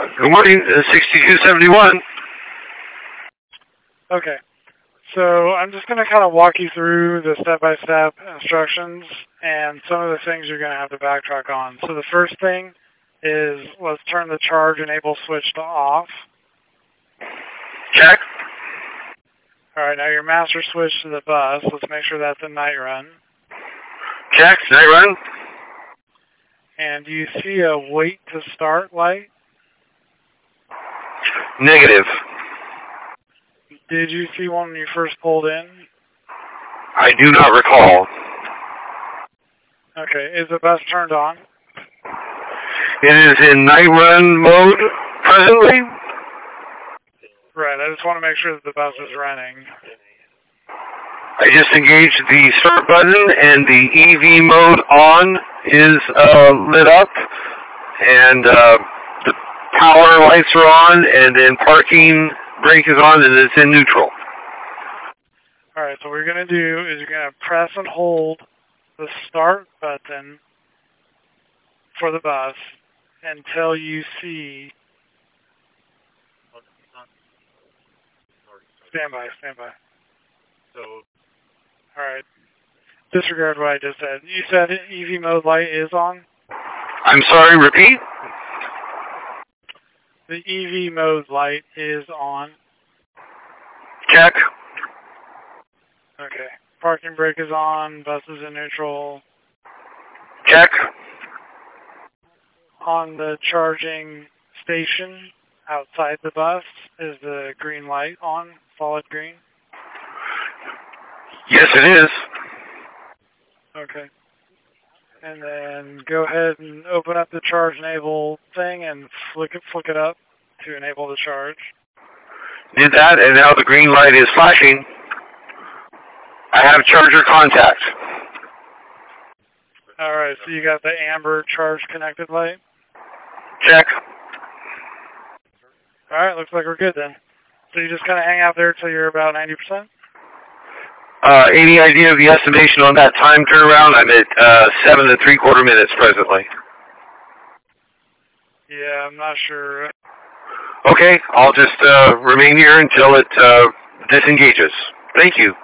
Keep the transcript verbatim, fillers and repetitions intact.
Good morning, uh, sixty-two seventy-one. Okay. So I'm just going to kind of walk you through the step-by-step instructions and some of the things you're going to have to backtrack on. So the first thing is let's turn the charge enable switch to off. Check. All right, now your master switch to the bus. Let's make sure that's in night run. Check. Night run. And do you see a wait to start light? Negative. Did you see one when you first pulled in? I do not recall. Okay, is the bus turned on? It is in night run mode presently. Right, I just want to make sure that the bus is running. I just engaged the start button and the E V mode on is uh, lit up and uh, the power lights are on and then parking brake is on and it's in neutral. Alright, so what you're going to do is you're going to press and hold the start button for the bus until you see... Stand by, stand by. So, alright. Disregard what I just said. You said E V mode light is on? I'm sorry, repeat? The E V mode light is on. Check. Okay. Parking brake is on, bus is in neutral. Check. On the charging station outside the bus, is the green light on? Solid green? Yes, it is. Okay. And then go ahead and open up the charge enable thing and flick it, flick it up to enable the charge. Did that, and now the green light is flashing. I have charger contact. Alright, so you got the amber charge connected light? Check. Alright, looks like we're good then. So you just kind of hang out there till you're about ninety percent? Uh, any idea of the estimation on that time turnaround? I'm at uh, seven and three quarter minutes presently. Yeah, I'm not sure. Okay, I'll just uh, remain here until it uh, disengages. Thank you.